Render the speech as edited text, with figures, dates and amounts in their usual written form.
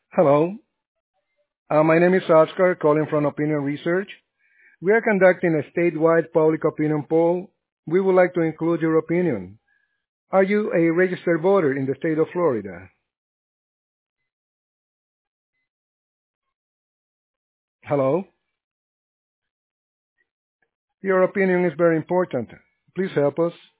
Hello, my name is Oscar, calling from Opinion Research. We are conducting a statewide public opinion poll. We would like to include your opinion. Are you a registered voter in the state of Florida? Hello, your opinion is very important. Please help us.